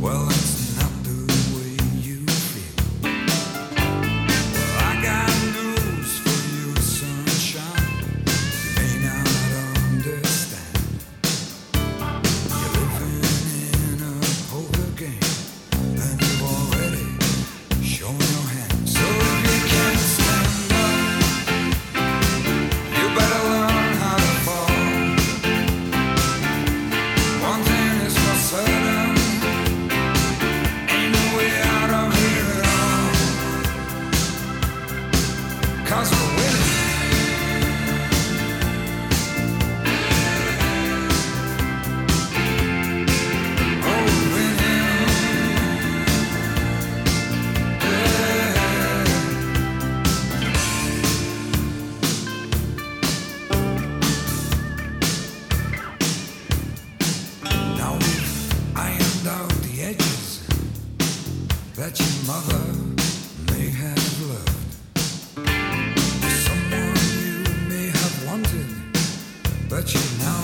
Well, it's not the way you feel. Well, I got news for you, sunshine. You may not understand. You're living in a poker game, and you've already shown your hand. So if you can't stand up, you better learn how to fall. One thing is for certain, ain't no way out of here at all. 'Cause we're winning. Oh, we're winning. Now we've ironed out the edges that your mother may have loved. Someone you may have wanted, but you now